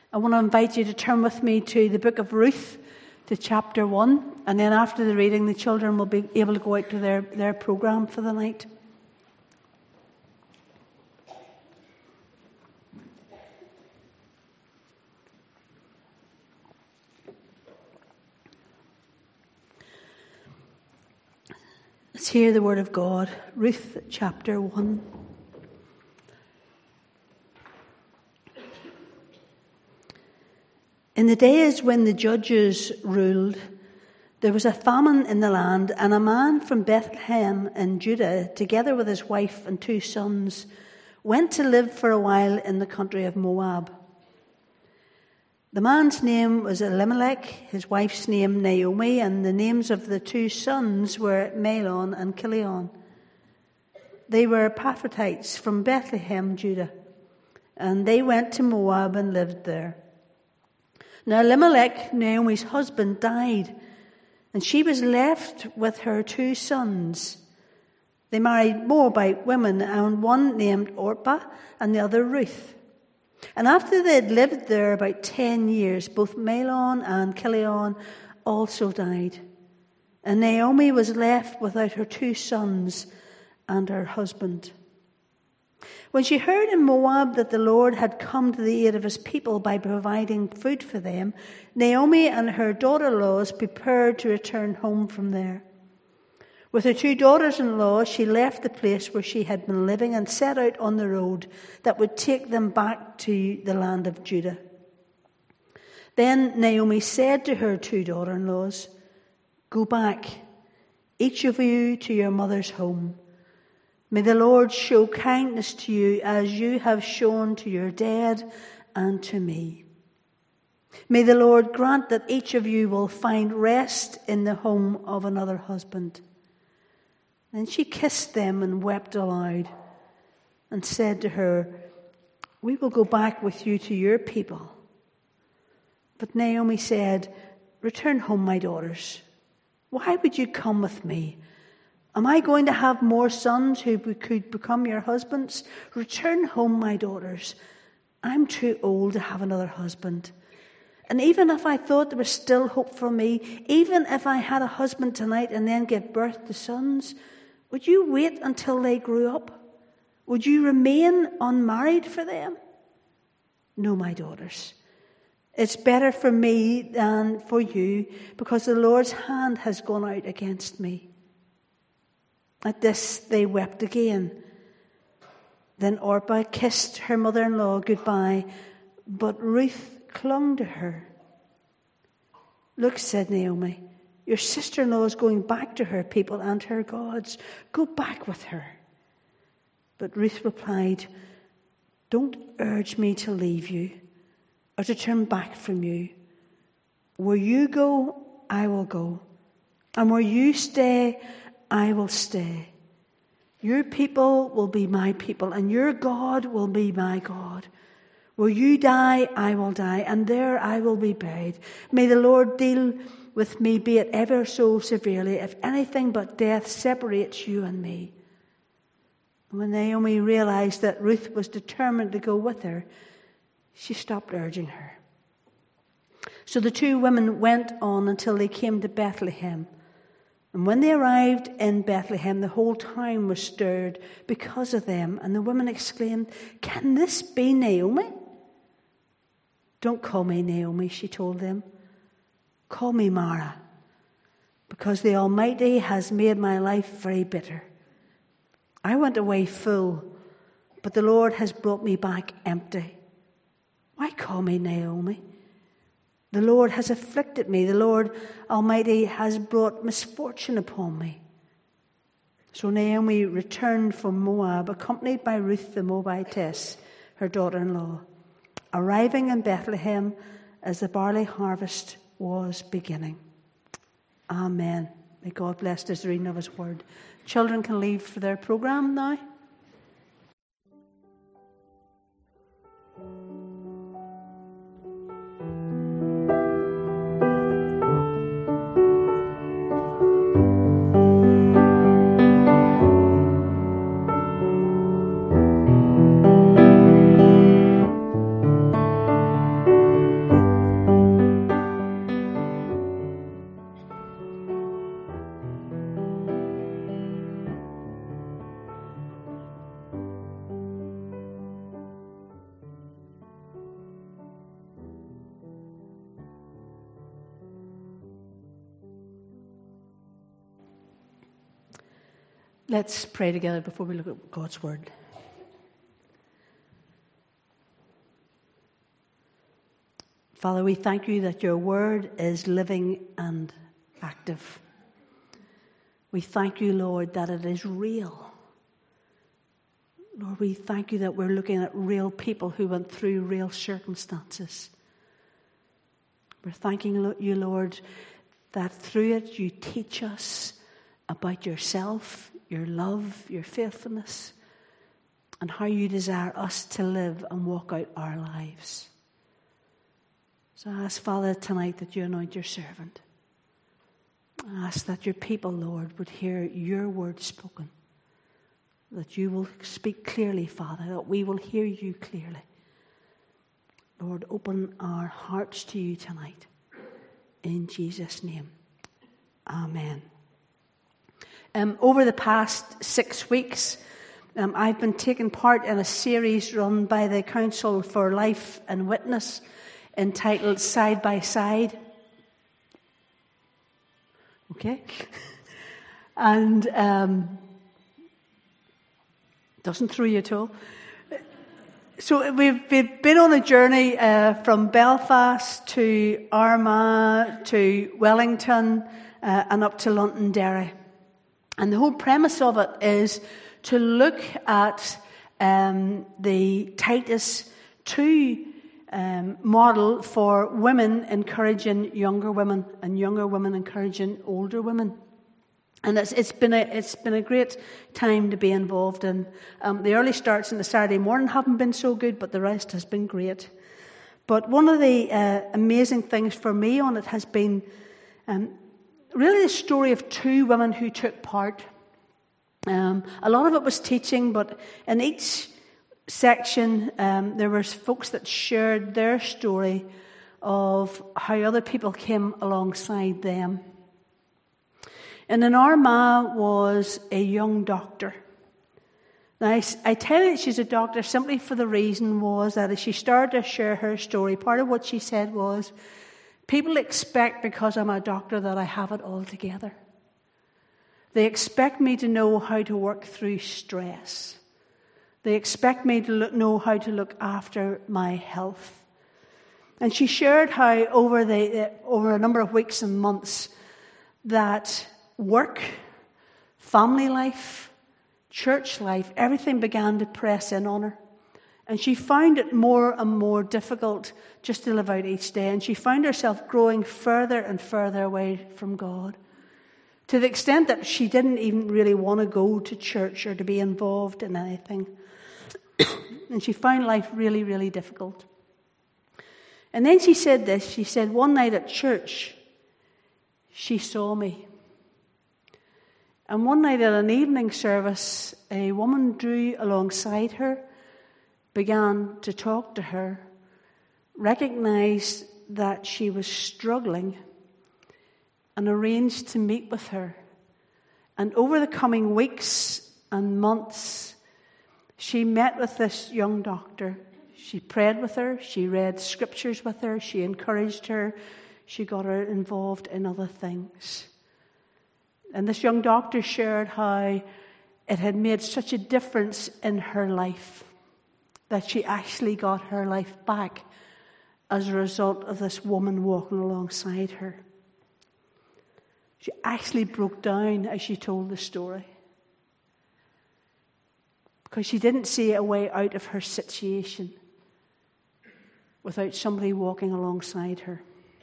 I want to invite you to turn with me to the book of Ruth, to chapter 1. And then after the reading, the children will be able to go out to their programme for the night. Let's hear the word of God. Ruth chapter 1. In the days when the judges ruled, there was a famine in the land, and a man from Bethlehem in Judah, together with his wife and 2 sons, went to live for a while in the country of Moab. The man's name was Elimelech, his wife's name Naomi, and the names of the 2 sons were Mahlon and Chilion. They were Pathrites from Bethlehem, Judah, and they went to Moab and lived there. Now Elimelech, Naomi's husband, died, and she was left with her 2 sons. They married Moabite women, and one named Orpah and the other Ruth. And after they had lived there about 10 years, both Mahlon and Chilion also died. And Naomi was left without her 2 sons and her husband. When she heard in Moab that the Lord had come to the aid of his people by providing food for them, Naomi and her daughter-in-laws prepared to return home from there. With her 2 daughters-in-law, she left the place where she had been living and set out on the road that would take them back to the land of Judah. Then Naomi said to her 2 daughter-in-laws, "Go back, each of you to your mother's home. May the Lord show kindness to you as you have shown to your dead and to me. May the Lord grant that each of you will find rest in the home of another husband." Then she kissed them and wept aloud and said to her, "We will go back with you to your people." But Naomi said, "Return home, my daughters. Why would you come with me? Am I going to have more sons who could become your husbands? Return home, my daughters. I'm too old to have another husband. And even if I thought there was still hope for me, even if I had a husband tonight and then gave birth to sons, would you wait until they grew up? Would you remain unmarried for them? No, my daughters. It's better for me than for you, because the Lord's hand has gone out against me." At this they wept again. Then Orpah kissed her mother-in-law goodbye, but Ruth clung to her. "Look," said Naomi, "your sister-in-law is going back to her people and her gods. Go back with her." But Ruth replied, "Don't urge me to leave you or to turn back from you. Where you go, I will go. And where you stay, I will stay. Your people will be my people, and your God will be my God. Where you die, I will die, and there I will be buried. May the Lord deal with me, be it ever so severely, if anything but death separates you and me." When Naomi realized that Ruth was determined to go with her, she stopped urging her. So the 2 women went on until they came to Bethlehem. And when they arrived in Bethlehem, the whole town was stirred because of them. And the women exclaimed, "Can this be Naomi?" "Don't call me Naomi," she told them. "Call me Mara, because the Almighty has made my life very bitter. I went away full, but the Lord has brought me back empty. Why call me Naomi? The Lord has afflicted me. The Lord Almighty has brought misfortune upon me." So Naomi returned from Moab, accompanied by Ruth the Moabitess, her daughter-in-law, arriving in Bethlehem as the barley harvest was beginning. Amen. May God bless this reading of his word. Children can leave for their programme now. Let's pray together before we look at God's word. Father, we thank you that your word is living and active. We thank you, Lord, that it is real. Lord, we thank you that we're looking at real people who went through real circumstances. We're thanking you, Lord, that through it you teach us about yourself, your love, your faithfulness, and how you desire us to live and walk out our lives. So I ask, Father, tonight that you anoint your servant. I ask that your people, Lord, would hear your word spoken, that you will speak clearly, Father, that we will hear you clearly. Lord, open our hearts to you tonight. In Jesus' name, amen. Over the past 6 weeks, I've been taking part in a series run by the Council for Life and Witness entitled Side by Side. Okay? And doesn't throw you at all. So we've been on a journey from Belfast to Armagh to Wellington and up to Londonderry. And the whole premise of it is to look at the Titus 2 model for women encouraging younger women and younger women encouraging older women. And it's been a great time to be involved in. The early starts on the Saturday morning haven't been so good, but the rest has been great. But one of the amazing things for me on it has been really the story of 2 women who took part. A lot of it was teaching, but in each section there were folks that shared their story of how other people came alongside them. And in Armagh was a young doctor. Now, I tell you she's a doctor simply for the reason was that as she started to share her story, part of what she said was, people expect because I'm a doctor that I have it all together. They expect me to know how to work through stress. They expect me to know how to look after my health. And she shared how over a number of weeks and months that work, family life, church life, everything began to press in on her. And she found it more and more difficult just to live out each day. And she found herself growing further and further away from God, to the extent that she didn't even really want to go to church or to be involved in anything. And she found life really, really difficult. And then she said this. She said, one night at church, she saw me. And one night at an evening service, a woman drew alongside her, began to talk to her, recognized that she was struggling, and arranged to meet with her. And over the coming weeks and months, she met with this young doctor. She prayed with her, she read scriptures with her, she encouraged her, she got her involved in other things. And this young doctor shared how it had made such a difference in her life that she actually got her life back as a result of this woman walking alongside her. She actually broke down as she told the story, because she didn't see a way out of her situation without somebody walking alongside her.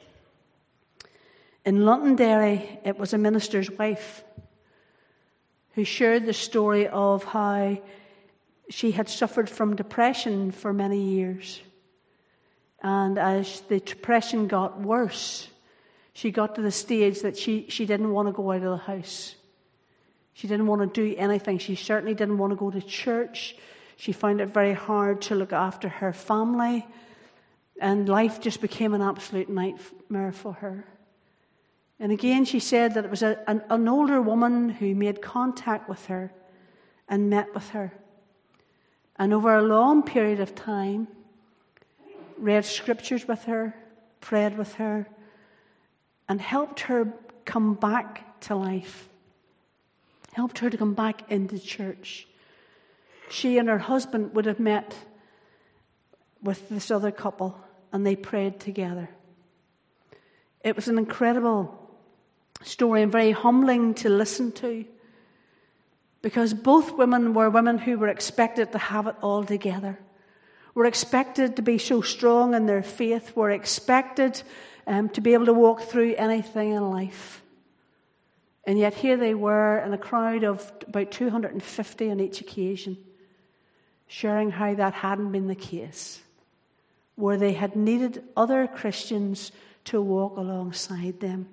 In Londonderry, it was a minister's wife who shared the story of how she had suffered from depression for many years. And as the depression got worse, she got to the stage that she didn't want to go out of the house. She didn't want to do anything. She certainly didn't want to go to church. She found it very hard to look after her family. And life just became an absolute nightmare for her. And again, she said that it was an older woman who made contact with her and met with her. And over a long period of time, read scriptures with her, prayed with her, and helped her come back to life. helped her to come back into church. She and her husband would have met with this other couple, and they prayed together. It was an incredible story and very humbling to listen to, because both women were women who were expected to have it all together, were expected to be so strong in their faith, were expected to be able to walk through anything in life. And yet here they were in a crowd of about 250 on each occasion, sharing how that hadn't been the case, where they had needed other Christians to walk alongside them.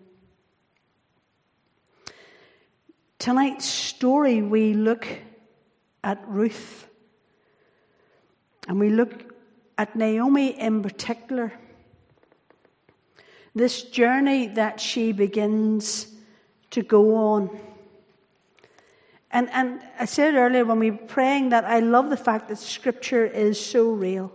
Tonight's story, we look at Ruth, and we look at Naomi in particular. This journey that she begins to go on. And I said earlier when we were praying that I love the fact that Scripture is so real.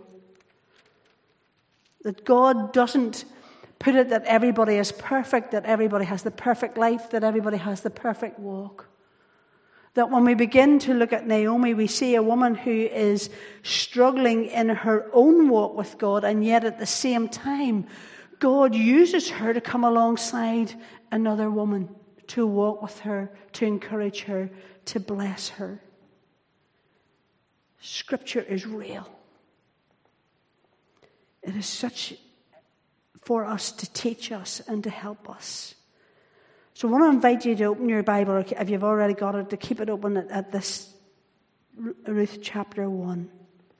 That God doesn't put it that everybody is perfect, that everybody has the perfect life, that everybody has the perfect walk. That when we begin to look at Naomi, we see a woman who is struggling in her own walk with God, and yet at the same time, God uses her to come alongside another woman, to walk with her, to encourage her, to bless her. Scripture is real. It is such for us to teach us and to help us. So I want to invite you to open your Bible, or if you've already got it, to keep it open at this Ruth chapter 1.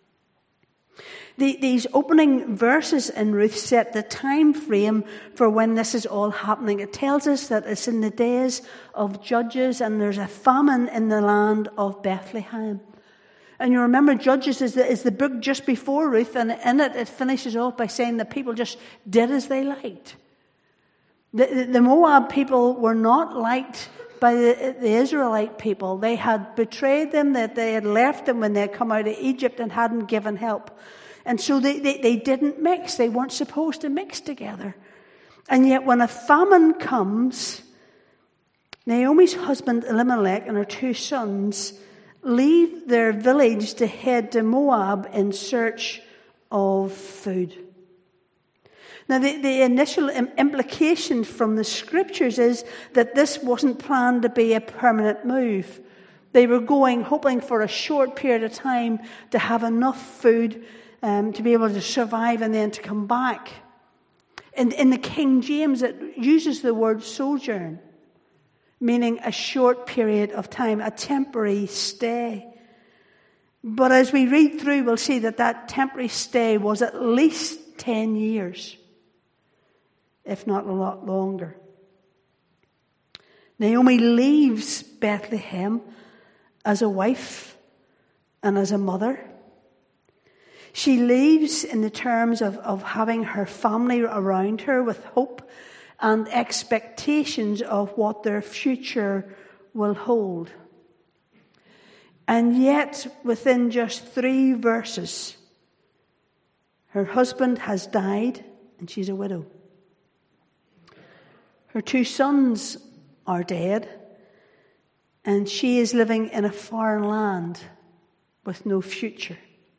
These opening verses in Ruth set the time frame for when this is all happening. It tells us that it's in the days of Judges, and there's a famine in the land of Bethlehem. And you remember Judges is the book just before Ruth, and in it finishes off by saying that people just did as they liked. The Moab people were not liked by the Israelite people. They had betrayed them, that they had left them when they had come out of Egypt and hadn't given help. And so they didn't mix. They weren't supposed to mix together. And yet when a famine comes, Naomi's husband Elimelech and her 2 sons leave their village to head to Moab in search of food. Now, the initial implication from the Scriptures is that this wasn't planned to be a permanent move. They were going, hoping for a short period of time to have enough food to be able to survive and then to come back. In the King James, it uses the word sojourn, meaning a short period of time, a temporary stay. But as we read through, we'll see that temporary stay was at least 10 years. If not a lot longer. Naomi leaves Bethlehem as a wife and as a mother. She leaves in the terms of having her family around her with hope and expectations of what their future will hold. And yet, within just 3 verses, her husband has died and she's a widow. Her 2 sons are dead, and she is living in a foreign land with no future.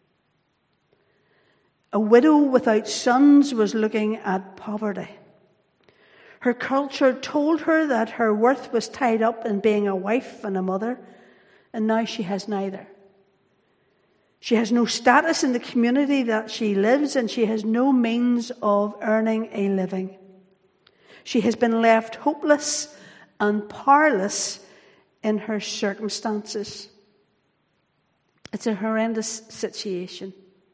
A widow without sons was looking at poverty. Her culture told her that her worth was tied up in being a wife and a mother, and now she has neither. She has no status in the community that she lives, and she has no means of earning a living. She has been left hopeless and powerless in her circumstances. It's a horrendous situation.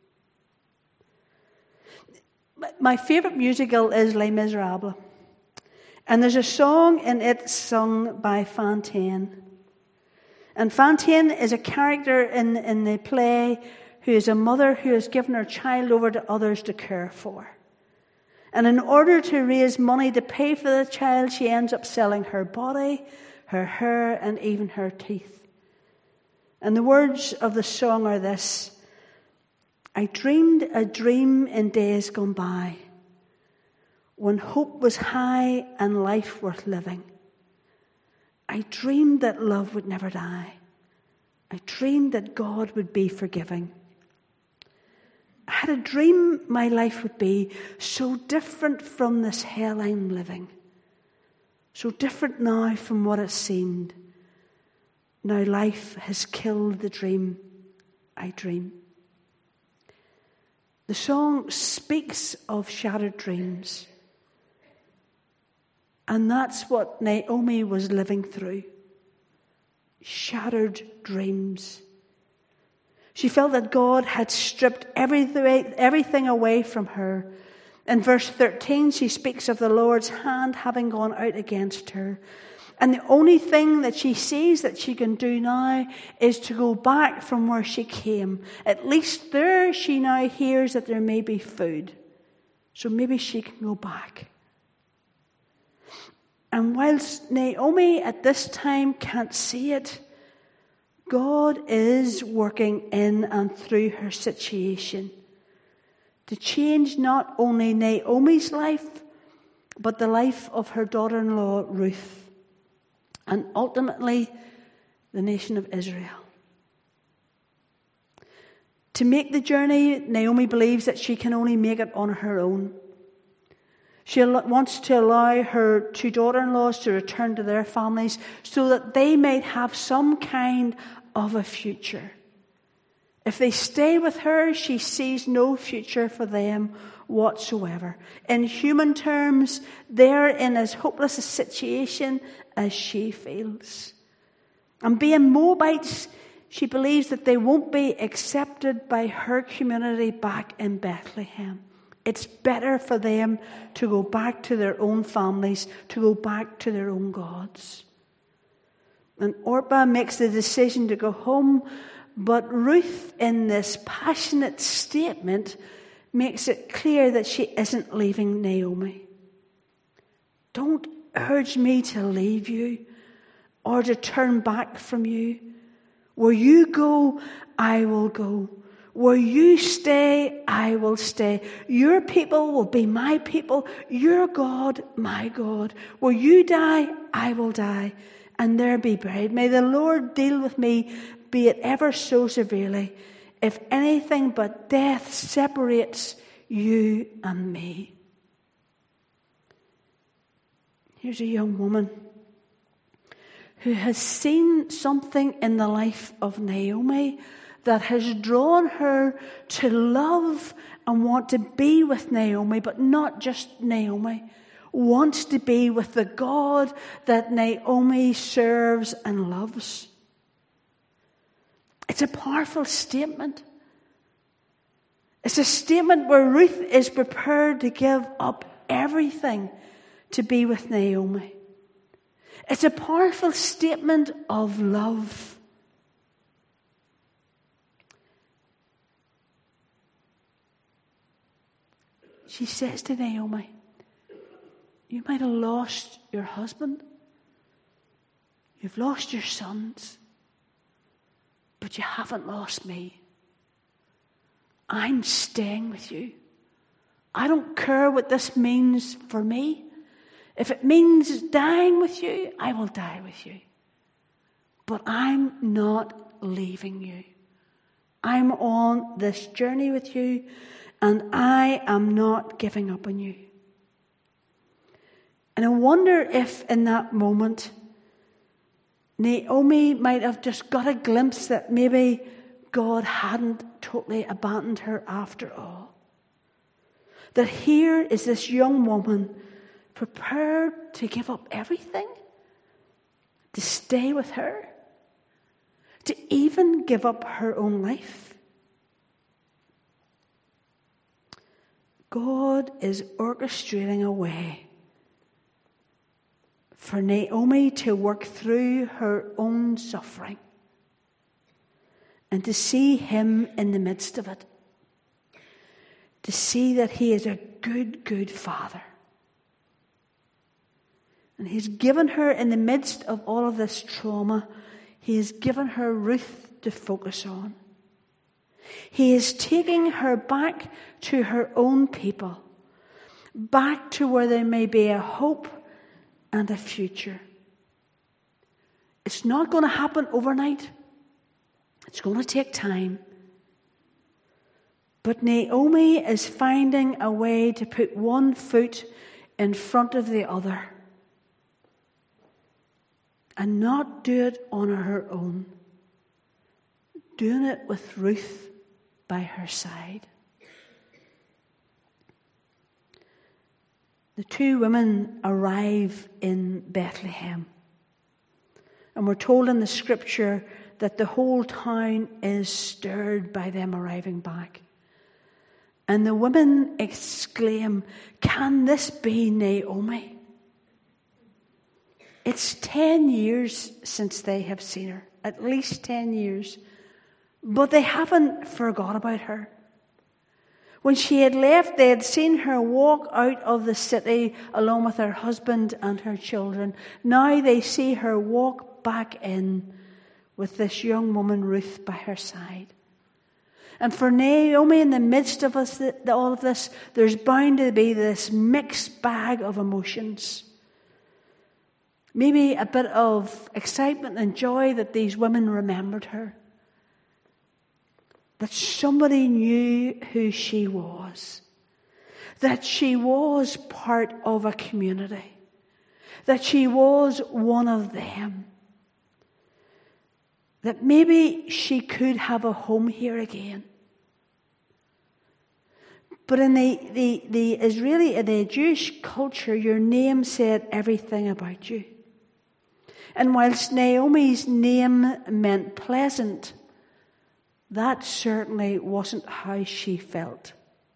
My favourite musical is Les Miserables. And there's a song in it sung by Fantine. And Fantine is a character in the play who is a mother who has given her child over to others to care for. And in order to raise money to pay for the child, she ends up selling her body, her hair, and even her teeth. And the words of the song are this: I dreamed a dream in days gone by, when hope was high and life worth living. I dreamed that love would never die. I dreamed that God would be forgiving. I had a dream my life would be so different from this hell I'm living. So different now from what it seemed. Now life has killed the dream I dream. The song speaks of shattered dreams. And that's what Naomi was living through. Shattered dreams. She felt that God had stripped everything away from her. In verse 13, she speaks of the Lord's hand having gone out against her. And the only thing that she sees that she can do now is to go back from where she came. At least there she now hears that there may be food. So maybe she can go back. And whilst Naomi at this time can't see it, God is working in and through her situation to change not only Naomi's life, but the life of her daughter-in-law Ruth, and ultimately the nation of Israel. To make the journey, Naomi believes that she can only make it on her own. She wants to allow her two daughter-in-laws to return to their families so that they might have some kind of a future. If they stay with her, she sees no future for them whatsoever. In human terms, they're in as hopeless a situation as she feels. And being Moabites, she believes that they won't be accepted by her community back in Bethlehem. It's better for them to go back to their own families, to go back to their own gods. And Orpah makes the decision to go home, but Ruth, in this passionate statement, makes it clear that she isn't leaving Naomi. Don't urge me to leave you or to turn back from you. Where you go, I will go. Where you stay, I will stay. Your people will be my people. Your God, my God. Where you die, I will die, and there be buried. May the Lord deal with me, be it ever so severely, if anything but death separates you and me. Here's a young woman who has seen something in the life of Naomi that has drawn her to love and want to be with Naomi, but not just Naomi. Wants to be with the God that Naomi serves and loves. It's a powerful statement. It's a statement where Ruth is prepared to give up everything to be with Naomi. It's a powerful statement of love. She says to Naomi, you might have lost your husband. You've lost your sons. But you haven't lost me. I'm staying with you. I don't care what this means for me. If it means dying with you, I will die with you. But I'm not leaving you. I'm on this journey with you, and I am not giving up on you. And I wonder if in that moment, Naomi might have just got a glimpse that maybe God hadn't totally abandoned her after all. That here is this young woman prepared to give up everything, to stay with her, to even give up her own life. God is orchestrating a way for Naomi to work through her own suffering and to see him in the midst of it. To see that he is a good, good father. And he's given her, in the midst of all of this trauma, he has given her Ruth to focus on. He is taking her back to her own people, back to where there may be a hope and a future. It's not going to happen overnight. It's going to take time. But Naomi is finding a way to put one foot in front of the other and not do it on her own, doing it with Ruth by her side. The two women arrive in Bethlehem. And we're told in the scripture that the whole town is stirred by them arriving back. And the women exclaim, "Can this be Naomi?" It's 10 years since they have seen her, at least 10 years. But they haven't forgot about her. When she had left, they had seen her walk out of the city along with her husband and her children. Now they see her walk back in with this young woman, Ruth, by her side. And for Naomi, in the midst of all of this, there's bound to be this mixed bag of emotions. Maybe a bit of excitement and joy that these women remembered her. That somebody knew who she was. That she was part of a community. That she was one of them. That maybe she could have a home here again. But in the Israeli, in the Jewish culture, your name said everything about you. And whilst Naomi's name meant pleasant, that certainly wasn't how she felt.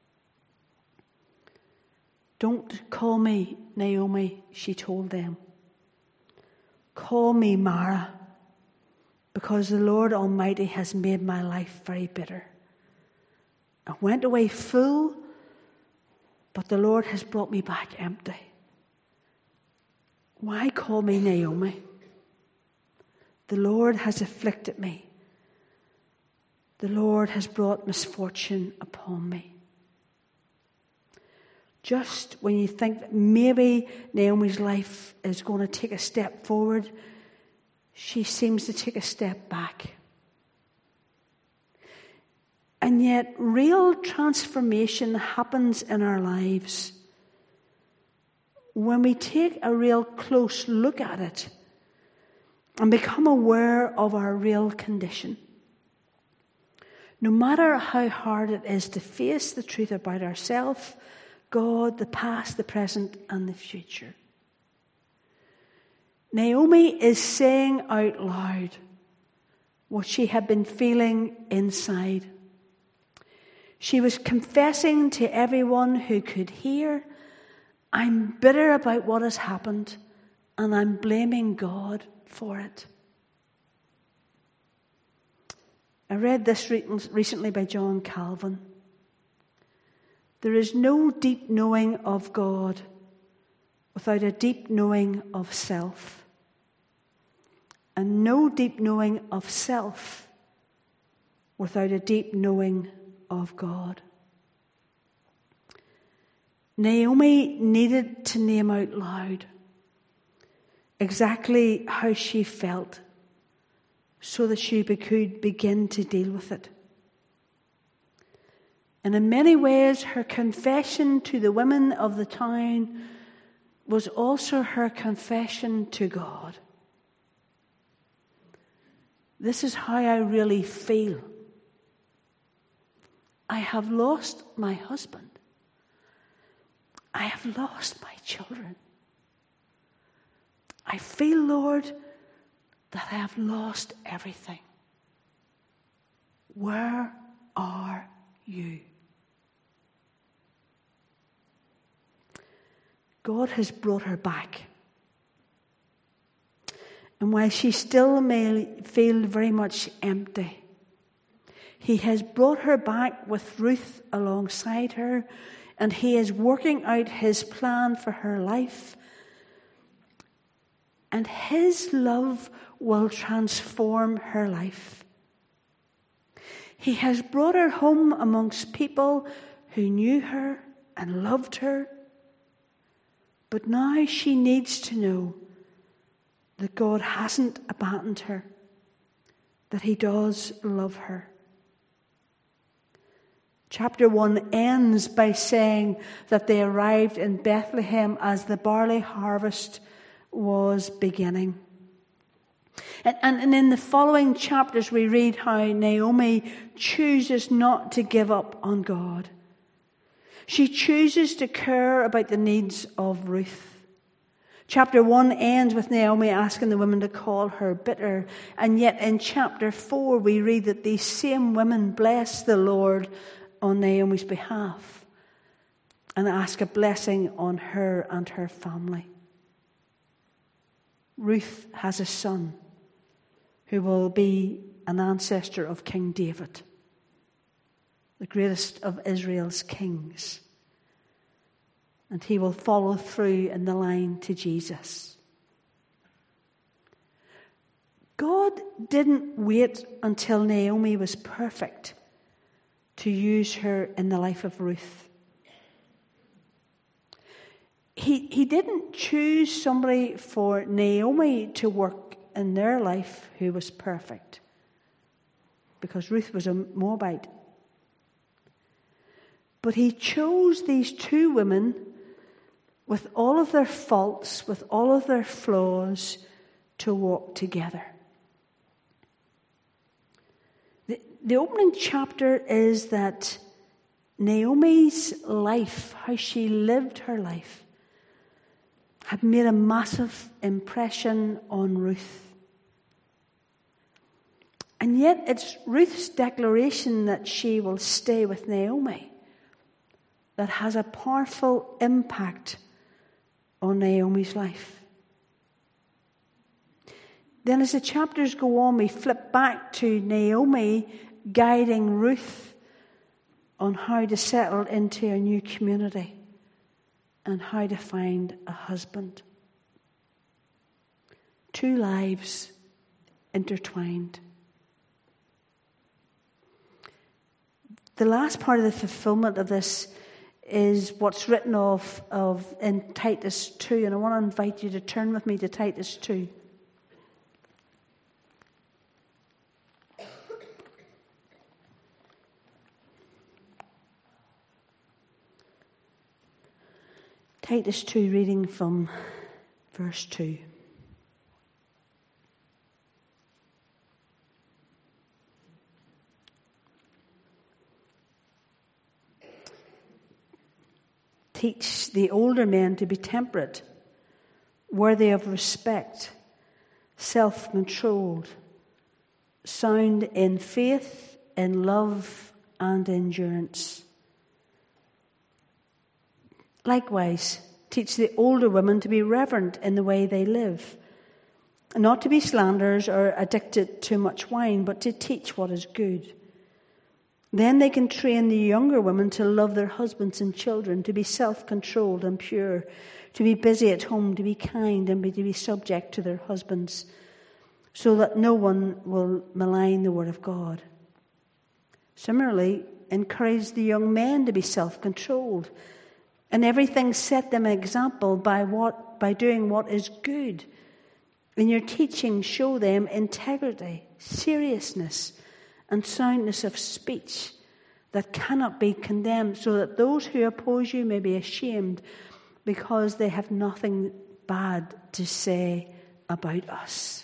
"Don't call me Naomi," she told them. "Call me Mara, because the Lord Almighty has made my life very bitter. I went away full, but the Lord has brought me back empty. Why call me Naomi? The Lord has afflicted me. The Lord has brought misfortune upon me." Just when you think that maybe Naomi's life is going to take a step forward, she seems to take a step back. And yet, real transformation happens in our lives when we take a real close look at it and become aware of our real condition. No matter how hard it is to face the truth about ourselves, God, the past, the present, and the future. Naomi is saying out loud what she had been feeling inside. She was confessing to everyone who could hear, "I'm bitter about what has happened, and I'm blaming God for it." I read this recently by John Calvin. There is no deep knowing of God without a deep knowing of self, and no deep knowing of self without a deep knowing of God. Naomi needed to name out loud exactly how she felt, so that she could begin to deal with it. And in many ways, her confession to the women of the town was also her confession to God. This is how I really feel. I have lost my husband. I have lost my children. I feel, Lord, that I have lost everything. Where are you? God has brought her back. And while she still may feel very much empty, He has brought her back with Ruth alongside her, and He is working out His plan for her life. And His love will transform her life. He has brought her home amongst people who knew her and loved her. But now she needs to know that God hasn't abandoned her, that he does love her. Chapter 1 ends by saying that they arrived in Bethlehem as the barley harvest was beginning. And in the following chapters we read how Naomi chooses not to give up on God. She chooses to care about the needs of Ruth. Chapter 1 ends with Naomi asking the women to call her bitter. And yet in chapter 4 we read that these same women bless the Lord on Naomi's behalf and ask a blessing on her and her family. Ruth has a son who will be an ancestor of King David, the greatest of Israel's kings. And he will follow through in the line to Jesus. God didn't wait until Naomi was perfect to use her in the life of Ruth. He didn't choose somebody for Naomi to work in their life who was perfect, because Ruth was a Moabite. But he chose these two women with all of their faults, with all of their flaws, to walk together. The opening chapter is that Naomi's life, how she lived her life, had made a massive impression on Ruth. And yet it's Ruth's declaration that she will stay with Naomi that has a powerful impact on Naomi's life. Then as the chapters go on, we flip back to Naomi guiding Ruth on how to settle into a new community and how to find a husband. Two lives intertwined. The last part of the fulfillment of this is what's written of in Titus 2, and I want to invite you to turn with me to Titus 2. Titus 2, reading from verse 2. Teach the older men to be temperate, worthy of respect, self-controlled, sound in faith, in love, and endurance. Likewise, teach the older women to be reverent in the way they live, not to be slanderers or addicted to much wine, but to teach what is good. Then they can train the younger women to love their husbands and children, to be self-controlled and pure, to be busy at home, to be kind, and to be subject to their husbands, so that no one will malign the word of God. Similarly, encourage the young men to be self-controlled. And everything set them an example by doing what is good. In your teaching, show them integrity, seriousness, and soundness of speech that cannot be condemned, so that those who oppose you may be ashamed, because they have nothing bad to say about us.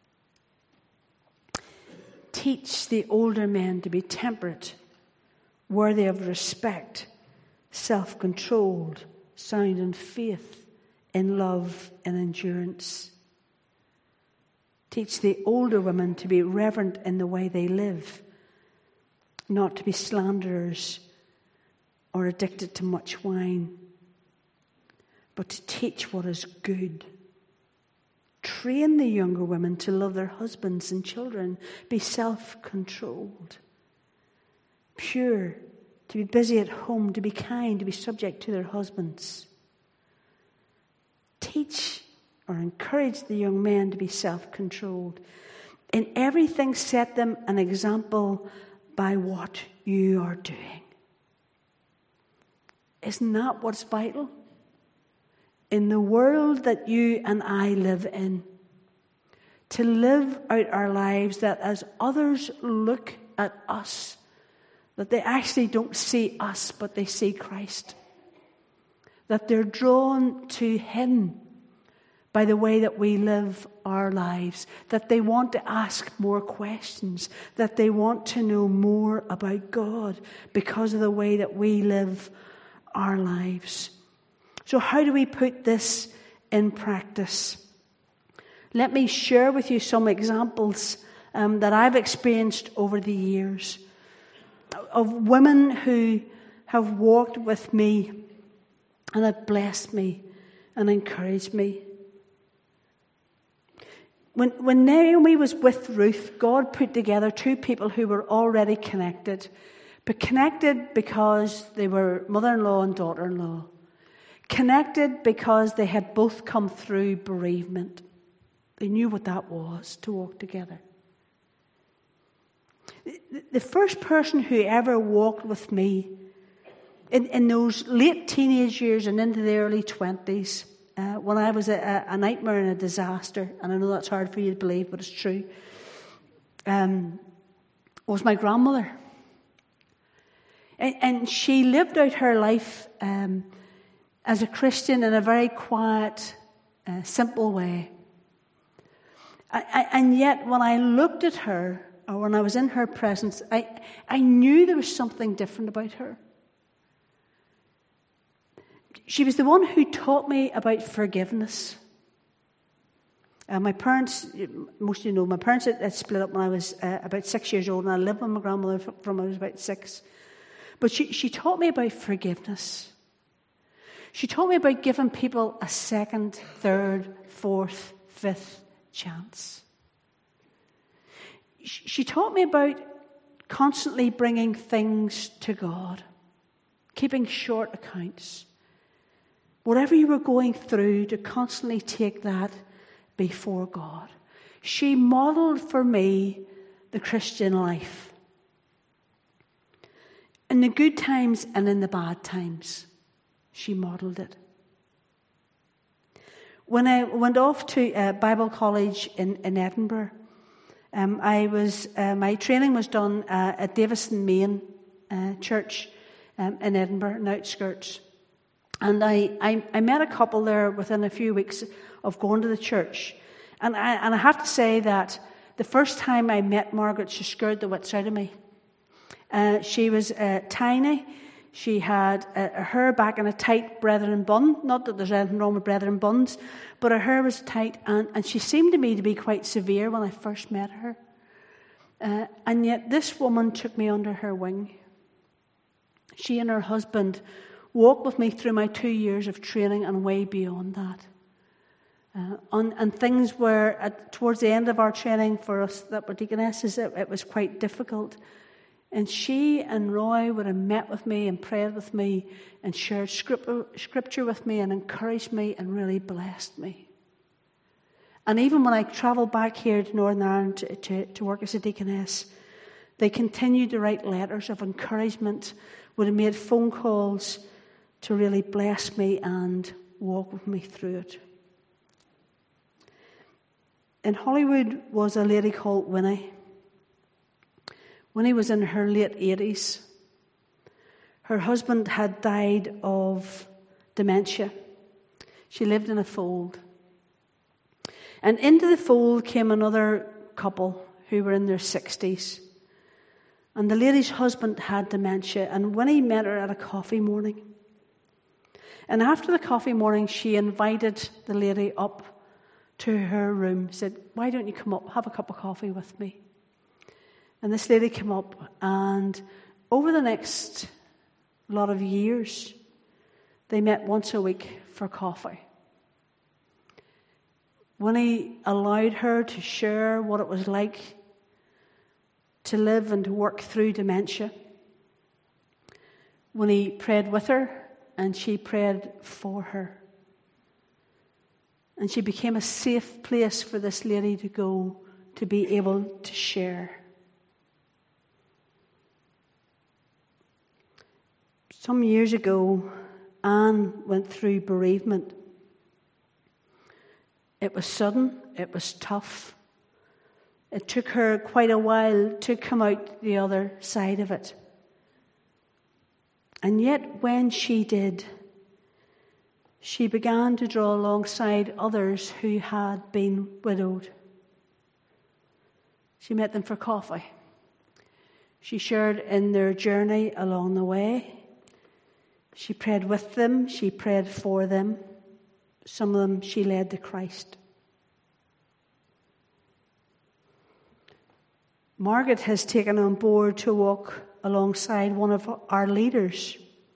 Teach the older men to be temperate, worthy of respect, self-controlled, sound in faith, in love and endurance. Teach the older women to be reverent in the way they live, not to be slanderers or addicted to much wine, but to teach what is good. Train the younger women to love their husbands and children, be self-controlled, pure, to be busy at home, to be kind, to be subject to their husbands. Teach or encourage the young men to be self-controlled. In everything, set them an example by what you are doing. Isn't that what's vital? In the world that you and I live in, to live out our lives that as others look at us, that they actually don't see us, but they see Christ. That they're drawn to Him by the way that we live our lives. That they want to ask more questions. That they want to know more about God because of the way that we live our lives. So how do we put this in practice? Let me share with you some examples that I've experienced over the years of women who have walked with me and have blessed me and encouraged me. When Naomi was with Ruth, God put together two people who were already connected, but connected because they were mother-in-law and daughter-in-law. Connected because they had both come through bereavement. They knew what that was, to walk together. The first person who ever walked with me in those late teenage years and into the early 20s, when I was a nightmare and a disaster, and I know that's hard for you to believe, but it's true, was my grandmother. And she lived out her life as a Christian in a very quiet, simple way. And yet, when I looked at her, or when I was in her presence, I knew there was something different about her. She was the one who taught me about forgiveness. My parents, most of you know, my parents had split up when I was about 6 years old, and I lived with my grandmother from when I was about 6. But she taught me about forgiveness. She taught me about giving people a second, third, fourth, fifth chance. She taught me about constantly bringing things to God, keeping short accounts. Whatever you were going through, to constantly take that before God. She modeled for me the Christian life. In the good times and in the bad times, she modeled it. When I went off to Bible college in Edinburgh, my training was done at Davison Main Church in Edinburgh, in the outskirts. And I met a couple there within a few weeks of going to the church. And I have to say that the first time I met Margaret, she scared the wits out of me. She was tiny. She had her hair back in a tight brethren bun. Not that there's anything wrong with brethren buns, but her hair was tight, and she seemed to me to be quite severe when I first met her. And yet this woman took me under her wing. She and her husband walked with me through my 2 years of training and way beyond that. And things were, towards the end of our training for us that were deaconesses, it was quite difficult. And she and Roy would have met with me and prayed with me and shared scripture with me and encouraged me and really blessed me. And even when I travelled back here to Northern Ireland to work as a deaconess, they continued to write letters of encouragement, would have made phone calls to really bless me and walk with me through it. In Hollywood was a lady called Winnie. Winnie was in her late 80s. Her husband had died of dementia. She lived in a fold. And into the fold came another couple who were in their 60s. And the lady's husband had dementia, and Winnie met her at a coffee morning. And after the coffee morning, she invited the lady up to her room, said, "Why don't you come up, have a cup of coffee with me?" And this lady came up, and over the next lot of years, they met once a week for coffee. Winnie allowed her to share what it was like to live and to work through dementia. Winnie prayed with her, and she prayed for her. And she became a safe place for this lady to go to be able to share. Some years ago, Anne went through bereavement. It was sudden, it was tough, It took her quite a while to come out the other side of it. And yet when she did, she began to draw alongside others who had been widowed. She met them for coffee. She shared in their journey along the way. She prayed with them. She prayed for them. Some of them she led to Christ. Margaret has taken on board to walk alongside one of our leaders,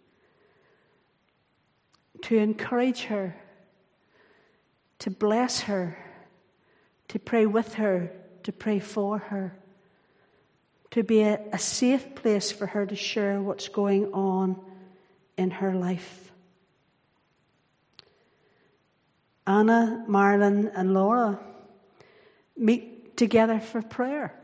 to encourage her, to bless her, to pray with her, to pray for her, to be a safe place for her to share what's going on in her life. Anna, Marilyn, and Laura meet together for prayer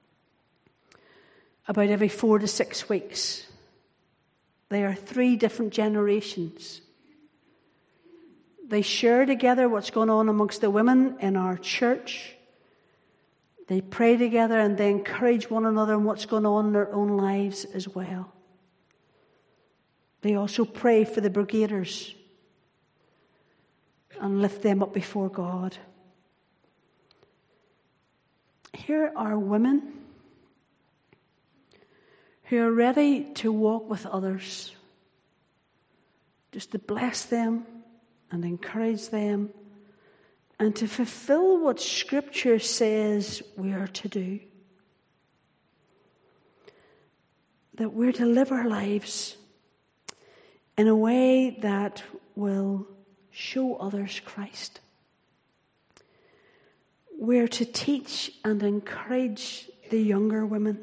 about every 4 to 6 weeks. They are 3 different generations. They share together what's going on amongst the women in our church. They pray together and they encourage one another in what's going on in their own lives as well. They also pray for the brigaders and lift them up before God. Here are women who are ready to walk with others, just to bless them and encourage them and to fulfill what Scripture says we are to do. That we're to live our lives in a way that will show others Christ. We're to teach and encourage the younger women.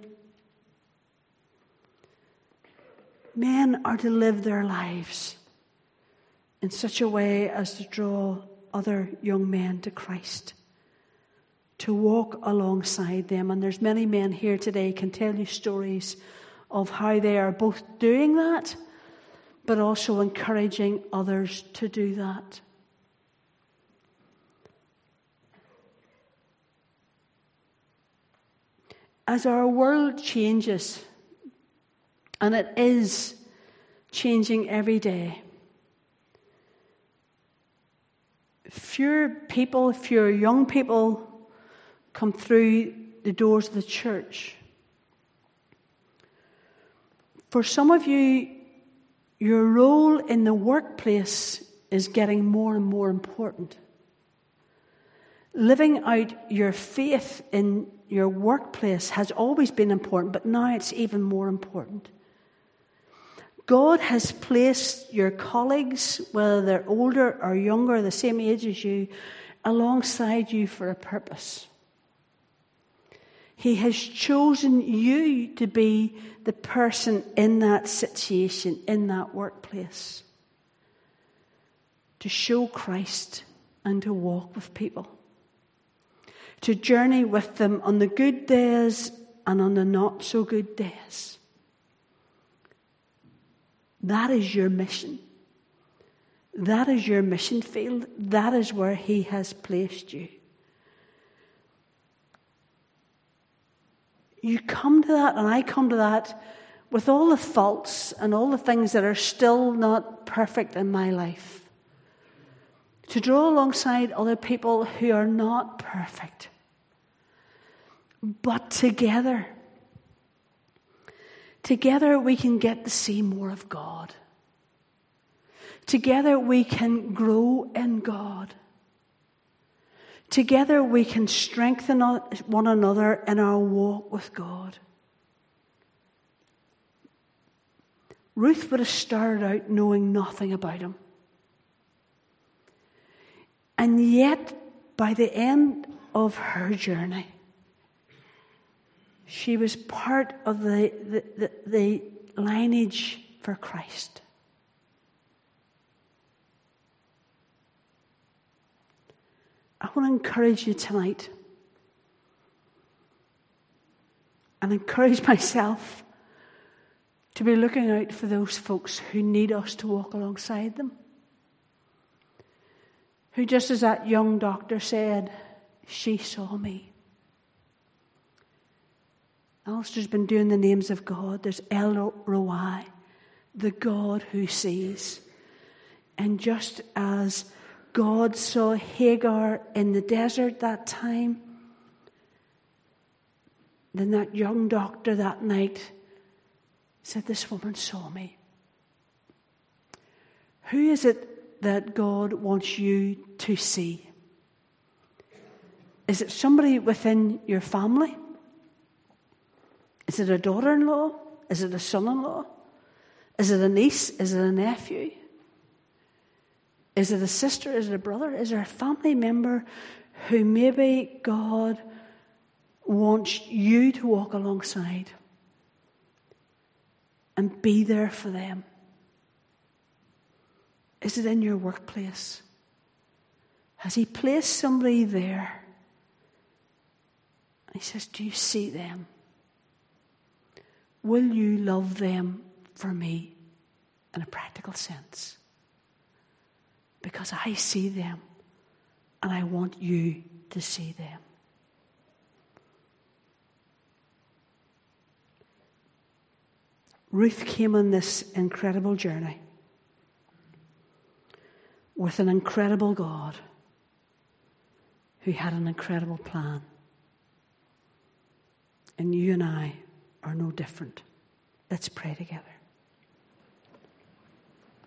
Men are to live their lives in such a way as to draw other young men to Christ, to walk alongside them. And there's many men here today can tell you stories of how they are both doing that, but also encouraging others to do that. As our world changes, and it is changing every day, fewer young people come through the doors of the church. For some of you, your role in the workplace is getting more and more important. Living out your faith in your workplace has always been important, but now it's even more important. God has placed your colleagues, whether they're older or younger, the same age as you, alongside you for a purpose. He has chosen you to be the person in that situation, in that workplace, to show Christ and to walk with people, to journey with them on the good days and on the not so good days. That is your mission. That is your mission field. That is where He has placed you. You come to that, and I come to that with all the faults and all the things that are still not perfect in my life. To draw alongside other people who are not perfect. But together we can get to see more of God. Together we can grow in God. Together we can strengthen one another in our walk with God. Ruth would have started out knowing nothing about Him. And yet, by the end of her journey, she was part of the lineage for Christ. I want to encourage you tonight, and encourage myself to be looking out for those folks who need us to walk alongside them. Who, just as that young doctor said, she saw me. Alistair's been doing the names of God. There's El Roi, the God who sees. And just as God saw Hagar in the desert that time, then that young doctor that night said, this woman saw me. Who is it that God wants you to see? Is it somebody within your family? Is it a daughter-in-law? Is it a son-in-law? Is it a niece? Is it a nephew? Is it a sister? Is it a brother? Is there a family member who maybe God wants you to walk alongside and be there for them? Is it in your workplace? Has He placed somebody there? He says, do you see them? Will you love them for me in a practical sense? Because I see them and I want you to see them. Ruth came on this incredible journey with an incredible God who had an incredible plan. And you and I are no different. Let's pray together.